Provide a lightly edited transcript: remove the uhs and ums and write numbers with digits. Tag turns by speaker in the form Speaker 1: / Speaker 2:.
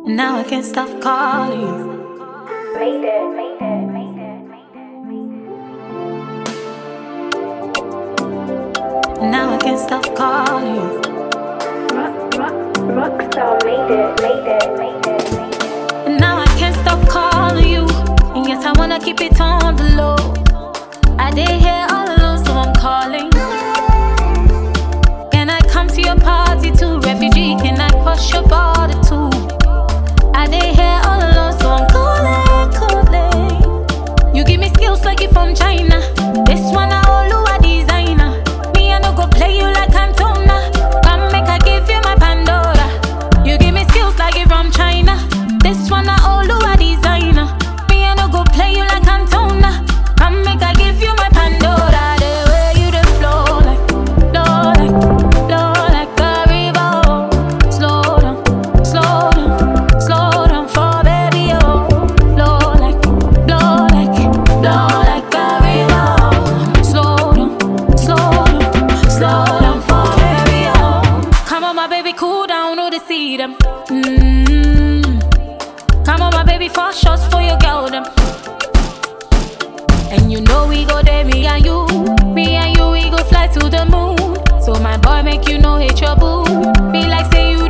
Speaker 1: Now I can't stop calling you.
Speaker 2: Made it, made it, made it,
Speaker 1: Now I can't stop calling you.
Speaker 2: Rockstar made it, made it, made it, made it.
Speaker 1: Now I can't stop calling you, and yet I wanna keep it on the low. I did here all alone, so I'm calling. Can I come to your party too? Refugee, can I cross your border too? I did here all alone, so I'm calling, calling. You give me skills like you from China. This one I all a designer. Me I no go play you like Cantona. Come make I give you my Pandora. You give me skills like you from China. This one I all a designer. Me I no go play you like Cantona. Come make I give you my Pandora. The way you the flow like, flow like a river. Slow down, slow down, slow down for baby oh. Flow like a river. Slow down, slow down for baby oh. Come on my baby, cool down, oh to see them. Come on my baby, 4 shots for your girl them. And you know we go there, me and you, we go fly to the moon. So my boy make you know hate your boo. Be like say you